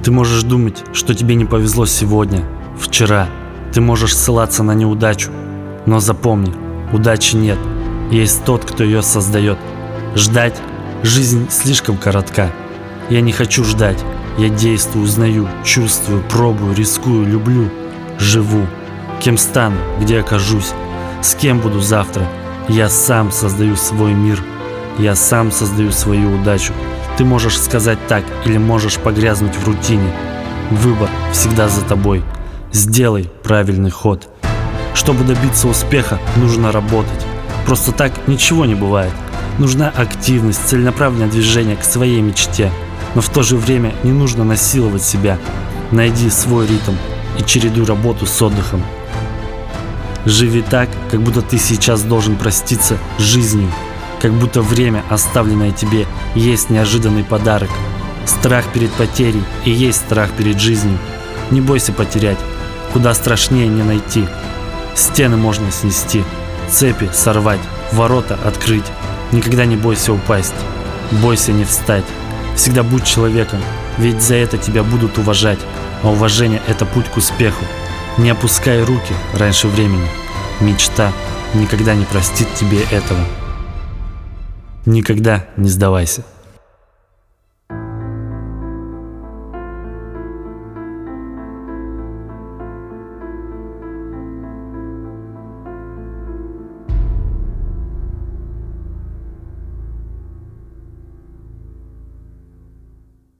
Ты можешь думать, что тебе не повезло сегодня, вчера. Ты можешь ссылаться на неудачу. Но запомни, удачи нет. Есть тот, кто ее создает. Ждать. Жизнь слишком коротка. Я не хочу ждать. Я действую, узнаю, чувствую, пробую, рискую, люблю. Живу. Кем стану, где окажусь, с кем буду завтра. Я сам создаю свой мир. Я сам создаю свою удачу. Ты можешь сказать так или можешь погрязнуть в рутине. Выбор всегда за тобой. Сделай правильный ход. Чтобы добиться успеха, нужно работать. Просто так ничего не бывает. Нужна активность, целенаправленное движение к своей мечте. Но в то же время не нужно насиловать себя. Найди свой ритм и чередуй работу с отдыхом. Живи так, как будто ты сейчас должен проститься с жизнью. Как будто время, оставленное тебе, есть неожиданный подарок. Страх перед потерей и есть страх перед жизнью. Не бойся потерять, куда страшнее не найти. Стены можно снести, цепи сорвать, ворота открыть. Никогда не бойся упасть, бойся не встать. Всегда будь человеком, ведь за это тебя будут уважать. А уважение – это путь к успеху. Не опускай руки раньше времени. Мечта никогда не простит тебе этого. Никогда не сдавайся.